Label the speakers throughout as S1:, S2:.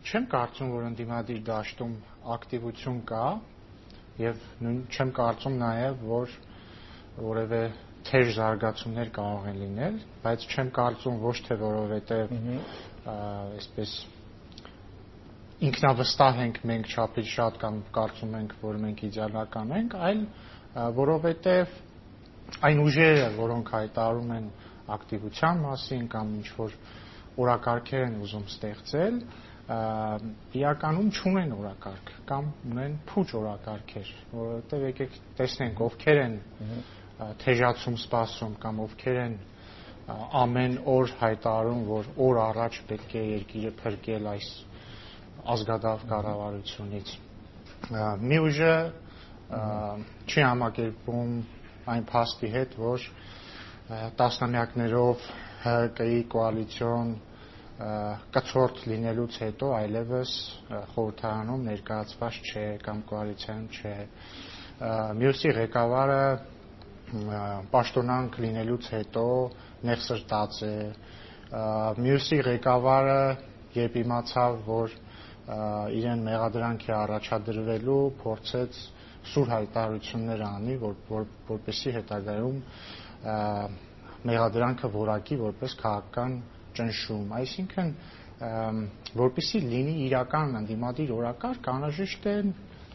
S1: Չեմ կարծում, որ ընդդիմադիր դաշտում ակտիվություն կա եւ չեմ կարծում նաեւ, որ որևէ թեժ զարգացումներ կարող են լինել, բայց չեմ կարծում ոչ թե որովհետեւ այսպես ինքնավստահ ենք մենք չափից շատ կամ կարծում ենք, որ մենք իդեալական ենք, այլ որովհետեւ այն ուժերը, որոնք հայտարարում են ակտիվության մասին կամ ինչ որ օրակարգեր են ուզում ստեղծել, իրականում չունեն օրակարգ կամ ունեն փուչ օրակարգեր, որովհետև եկեք տեսնենք ովքեր են թեժացում սպասում կամ ովքեր են ամեն օր հայտարարում, որ օր առաջ պետք է երկիրը փրկել այս ազգադավ կառավարությունից։ Մի ուժը չի համակերպվում այն փաստի հետ, որ տասնամյակներով ՀԿ-ի կոալիցիոն կցորդ լինելուց հետո այլևս խորհրդարանում ներկայացված չէ կամ կոալիցիայում չէ։ Մյուսի ղեկավարը պաշտոնանկ լինելուց հետո նեղսրտաց է։ Մյուսի ղեկավարը երբ իմացավ, որ իրեն մեղադրանք է առաջադրվելու, փորձեց սուր հայտարարություններ անի, որպեսզի հետագայում մեղադրանքը որակի որպես քաղաքական ճնշում, այսինքն որպեսզի լինի իրական ընդդիմադիր օրակարգ, անհրաժեշտ են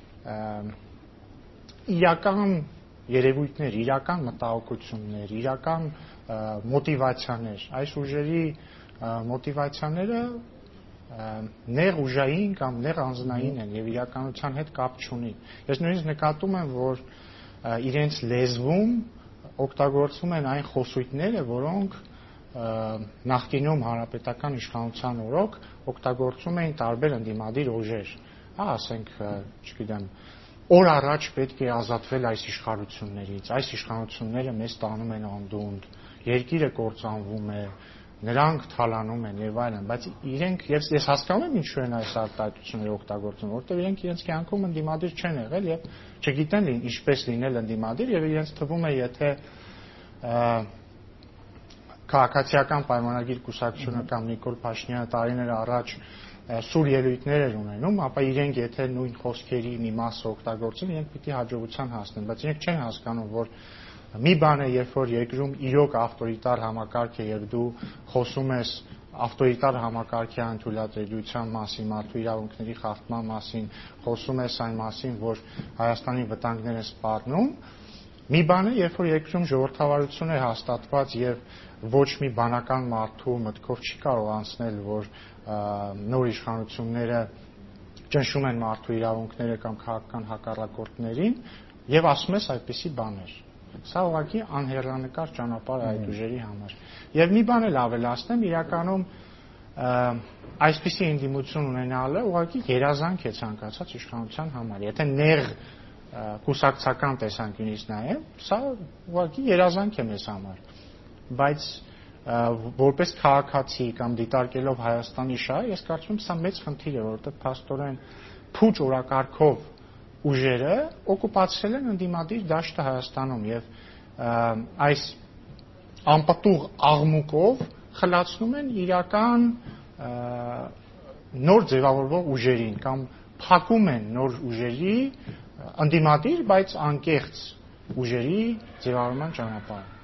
S1: իրական երևույթներ, իրական մտահոգություններ, իրական մոտիվացիաներ։ Այս ուժերի մոտիվացիաները նեղ ուժային կամ նեղ անձնային են եւ իրականության հետ կապ չունի։ Ես նույնիսկ նկատում եմ, որ իրենց լեզվում օգտագործվում են այն խոսույթները, որոնք նախկինում հանրապետական իշխանության օրոք օգտագործում էին տարբեր ընդդիմադիր ուժեր, ասենք, չգիտեմ, օր առաջ պետք է ազատվել այս իշխանություններից, այս իշխանությունները մեզ տանում են անդունդ, երկիրը կործանվում է, նրանք թալանում են եւ այլն, բայց իրենք ես հասկանում եմ ինչու են այս արտահայտությունները օգտագործում, որովհետեւ իրենք իրենց կյանքում ընդդիմադիր չեն եղել եւ չգիտեն ինչպես լինել ընդդիմադիր եւ իրենց թվում է, եթե քաղաքացիական պայմանագիր կուսակցությունը կամ Նիկոլ Փաշինյանը տարիներ առաջ սուր ելույթներ էր ունենում, ապա իրենք եթե նույն խոսքերի մի մասը օգտագործեն, իրենք պիտի հաջողության հասնեն, բայց իրենք չեն հասկանում, որ մի բան է, երբ որ երկրում իրոք ավտորիտար համակարգ է եւ դու խոսում ես ավտորիտար համակարգի անթույլատրելիության մասին, մարդու իրավունքների խախտման մասին, խոսում ես այն մասին, որ Հայաստանի վտանգներ են սպառնում, մի բան է, երբ որ երկրում ժողովրդավարություն է հաստատված եւ ոչ մի բանական մարդու մտքով չի կարող անցնել, որ նոր իշխանությունները ճնշում են մարդու իրավունքները կամ քաղաքական հակառակորդներին եւ ասում ես այդպիսի բաներ։ Սա ուղղակի անհեռանկար ճանապարհ է այդ ուժերի համար։ Եվ մի բան էլ ավելացնեմ, իրականում այսպիսի ընդդիմություն ունենալը ուղղակի երազանք է ցանկացած իշխանության համար։ Եթե նեղ կուսակցական տեսանկյունից նայեմ, սա ուղղակի երազանք է մեզ համար։ Բայց որպես քաղաքացի կամ դիտարկելով Հայաստանի շահը, ես կարծում եմ սա մեծ խնդիր է, որովհետև փաստորեն փուչ օրակարգով ուժերը օկուպացրել են ընդդիմադիր դաշտը Հայաստանում եւ այս անպտուղ աղմուկով խլացնում են իրական նոր ձևավորվող ուժերին կամ փակում են նոր ուժերի ընդդիմադիր, բայց անկեղծ ուժերի ձևավորման ճանապարհը։